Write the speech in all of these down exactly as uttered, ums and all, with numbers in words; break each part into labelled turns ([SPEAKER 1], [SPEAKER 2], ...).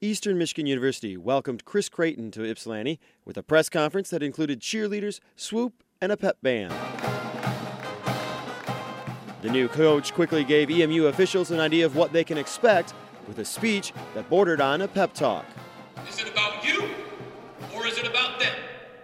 [SPEAKER 1] Eastern Michigan University welcomed Chris Creighton to Ypsilanti with a press conference that included cheerleaders, swoop, and a pep band. The new coach quickly gave E M U officials an idea of what they can expect with a speech that bordered on a pep talk.
[SPEAKER 2] Is it about you or is it about them?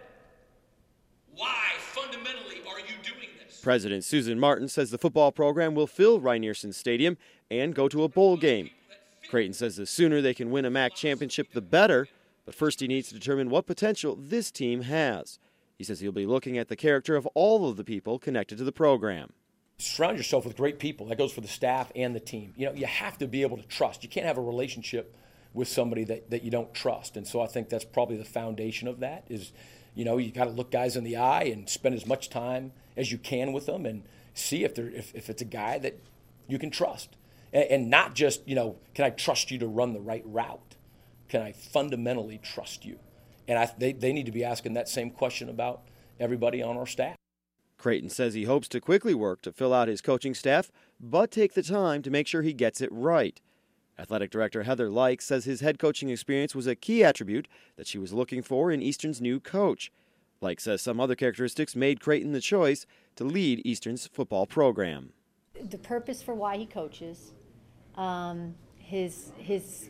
[SPEAKER 2] Why fundamentally are you doing this?
[SPEAKER 1] President Susan Martin says the football program will fill Rynearson Stadium and go to a bowl game. Creighton says the sooner they can win a M A C championship, the better, but first he needs to determine what potential this team has. He says he'll be looking at the character of all of the people connected to the program.
[SPEAKER 3] Surround yourself with great people. That goes for the staff and the team. You know, you have to be able to trust. You can't have a relationship with somebody that, that you don't trust. And so I think that's probably the foundation of that is, you know, you got to look guys in the eye and spend as much time as you can with them and see if they're if, if it's a guy that you can trust. And, and not just, you know, can I trust you to run the right route? Can I fundamentally trust you? And I, they, they need to be asking that same question about everybody on our staff.
[SPEAKER 1] Creighton says he hopes to quickly work to fill out his coaching staff, but take the time to make sure he gets it right. Athletic Director Heather Like says his head coaching experience was a key attribute that she was looking for in Eastern's new coach. Like says some other characteristics made Creighton the choice to lead Eastern's football program.
[SPEAKER 4] The purpose for why he coaches, um, his his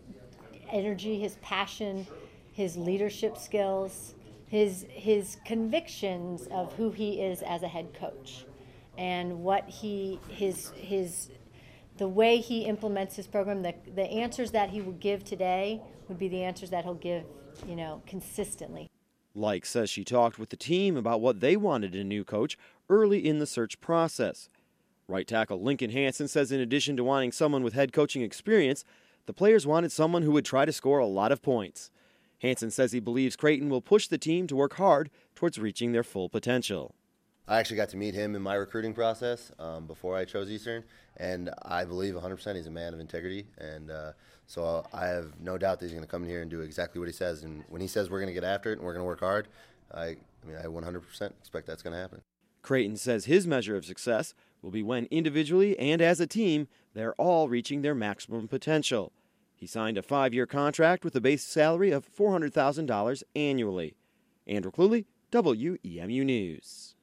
[SPEAKER 4] energy, his passion, his leadership skills, his his convictions of who he is as a head coach, and what he his his the way he implements his program. The the answers that he will give today would be the answers that he'll give, you know, consistently.
[SPEAKER 1] Like says she talked with the team about what they wanted in a new coach early in the search process. Right tackle Lincoln Hansen says in addition to wanting someone with head coaching experience, the players wanted someone who would try to score a lot of points. Hansen says he believes Creighton will push the team to work hard towards reaching their full potential.
[SPEAKER 5] I actually got to meet him in my recruiting process um, before I chose Eastern, and I believe one hundred percent he's a man of integrity, and uh, so I have no doubt that he's going to come in here and do exactly what he says. And when he says we're going to get after it and we're going to work hard, I, I mean, I one hundred percent expect that's going to happen.
[SPEAKER 1] Creighton says his measure of success will be when individually and as a team, they're all reaching their maximum potential. He signed a five-year contract with a base salary of four hundred thousand dollars annually. Andrew Cluley, W E M U News.